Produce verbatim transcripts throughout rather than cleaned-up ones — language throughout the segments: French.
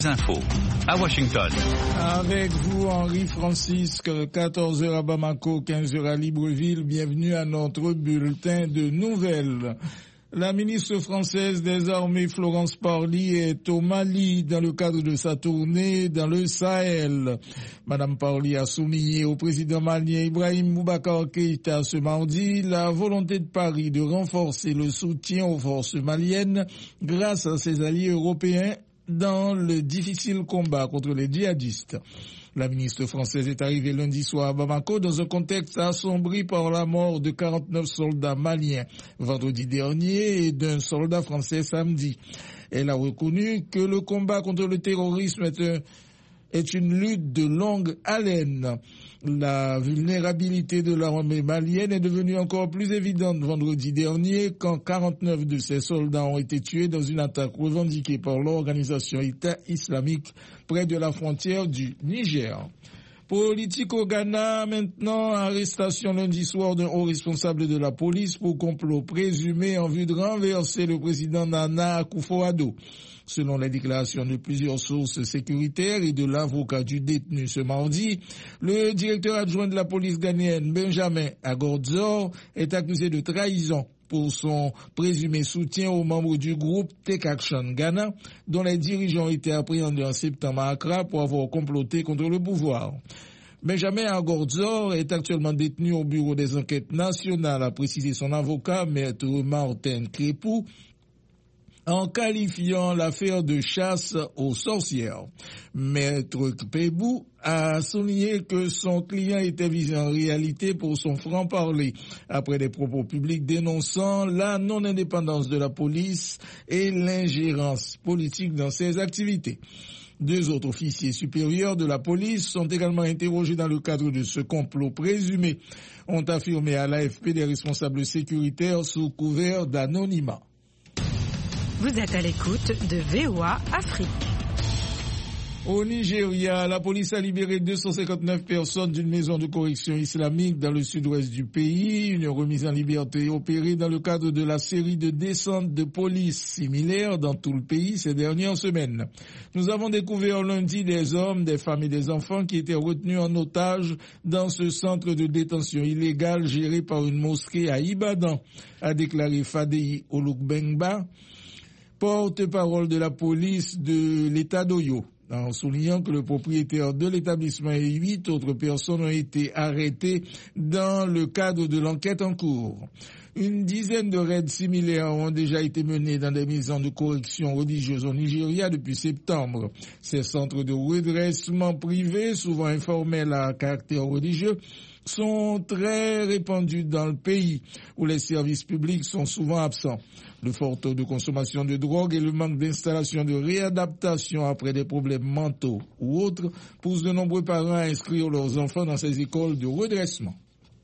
Infos à Washington. Avec vous, Henri Francisque, quatorze heures à Bamako, quinze heures à Libreville. Bienvenue à notre bulletin de nouvelles. La ministre française des Armées, Florence Parly, est au Mali dans le cadre de sa tournée dans le Sahel. Madame Parly a souligné au président malien Ibrahim Boubacar Keïta ce mardi la volonté de Paris de renforcer le soutien aux forces maliennes grâce à ses alliés européens dans le difficile combat contre les djihadistes. La ministre française est arrivée lundi soir à Bamako dans un contexte assombri par la mort de quarante-neuf soldats maliens vendredi dernier et d'un soldat français samedi. Elle a reconnu que le combat contre le terrorisme est, un, est une lutte de longue haleine. La vulnérabilité de l'armée malienne est devenue encore plus évidente vendredi dernier quand quarante-neuf de ses soldats ont été tués dans une attaque revendiquée par l'organisation État islamique près de la frontière du Niger. Politique au Ghana, maintenant, arrestation lundi soir d'un haut responsable de la police pour complot présumé en vue de renverser le président Nana Akufo-Addo. Selon les déclarations de plusieurs sources sécuritaires et de l'avocat du détenu ce mardi, le directeur adjoint de la police ghanéenne, Benjamin Agordzor, est accusé de trahison pour son présumé soutien aux membres du groupe Take Action Ghana, dont les dirigeants étaient appréhendés en septembre à Accra pour avoir comploté contre le pouvoir. Benjamin Agordzor est actuellement détenu au bureau des enquêtes nationales, a précisé son avocat, maître Martin Crépou, en qualifiant l'affaire de chasse aux sorcières. Maître Pébou a souligné que son client était visé en réalité pour son franc-parler, après des propos publics dénonçant la non-indépendance de la police et l'ingérence politique dans ses activités. Deux autres officiers supérieurs de la police sont également interrogés dans le cadre de ce complot présumé, ont affirmé à l'A F P des responsables sécuritaires sous couvert d'anonymat. Vous êtes à l'écoute de V O A Afrique. Au Nigeria, la police a libéré deux cent cinquante-neuf personnes d'une maison de correction islamique dans le sud-ouest du pays. Une remise en liberté opérée dans le cadre de la série de descentes de police similaires dans tout le pays ces dernières semaines. Nous avons découvert lundi des hommes, des femmes et des enfants qui étaient retenus en otage dans ce centre de détention illégal géré par une mosquée à Ibadan, a déclaré Fadei Olugbengba, porte-parole de la police de l'État d'Oyo, en soulignant que le propriétaire de l'établissement et huit autres personnes ont été arrêtées dans le cadre de l'enquête en cours. Une dizaine de raids similaires ont déjà été menés dans des maisons de correction religieuses au Nigeria depuis septembre. Ces centres de redressement privés, souvent informels à caractère religieux, sont très répandus dans le pays, où les services publics sont souvent absents. Le fort taux de consommation de drogue et le manque d'installation de réadaptation après des problèmes mentaux ou autres poussent de nombreux parents à inscrire leurs enfants dans ces écoles de redressement.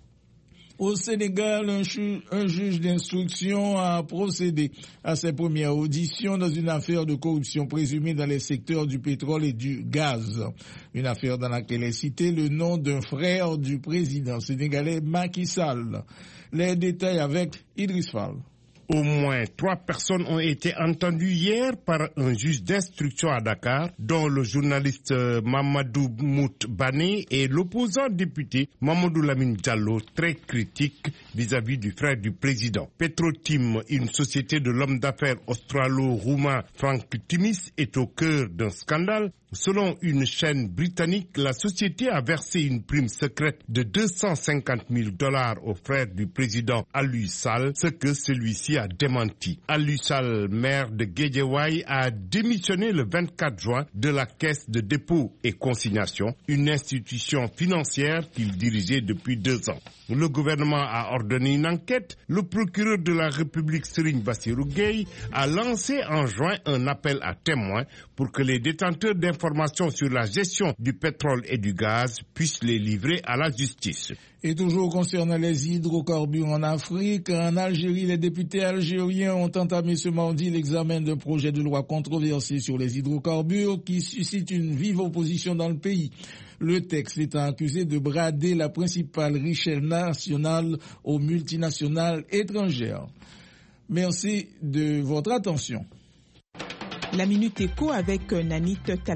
Au Sénégal, un, ju- un juge d'instruction a procédé à ses premières auditions dans une affaire de corruption présumée dans les secteurs du pétrole et du gaz. Une affaire dans laquelle est cité le nom d'un frère du président sénégalais Macky Sall. Les détails avec Idriss Fall. Au moins trois personnes ont été entendues hier par un juge d'instruction à Dakar, dont le journaliste Mamadou Mout Bané et l'opposant député Mamadou Lamine Diallo, très critique vis-à-vis du frère du président. Petrotim, une société de l'homme d'affaires australo-roumain Frank Timis, est au cœur d'un scandale. Selon une chaîne britannique, la société a versé une prime secrète de deux cent cinquante mille dollars au frère du président Aliou Sall, ce que celui-ci a démenti. Aliou Sall, maire de Guédiawaye, a démissionné le vingt-quatre juin de la Caisse de dépôt et consignation, une institution financière qu'il dirigeait depuis deux ans. Le gouvernement a ordonné une enquête. Le procureur de la République, Serigne Bassirou Gueye, a lancé en juin un appel à témoins pour que les détenteurs d'informations sur la gestion du pétrole et du gaz puissent les livrer à la justice. Et toujours concernant les hydrocarbures en Afrique, en Algérie, les députés algériens ont entamé ce mardi l'examen d'un projet de loi controversé sur les hydrocarbures qui suscite une vive opposition dans le pays. Le texte étant accusé de brader la principale richesse nationale aux multinationales étrangères. Merci de votre attention. La Minute Éco avec Nanit